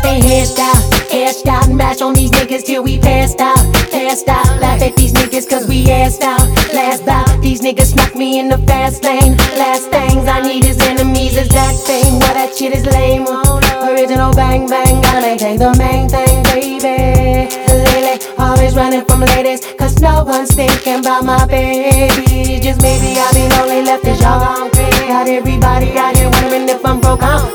Stay hashed out, and mash on these niggas till we passed out. Laugh at these niggas cause we assed out. Last bout, these niggas snuck me in the fast lane. Last things I need is enemies, is that thing? Well, that shit is lame. Original bang bang, gotta maintain the main thing, baby. Lately, always running from ladies, cause no one's thinking about my baby. Just maybe I've been only left as y'all gone crazy. Got everybody out here wondering if I'm broke.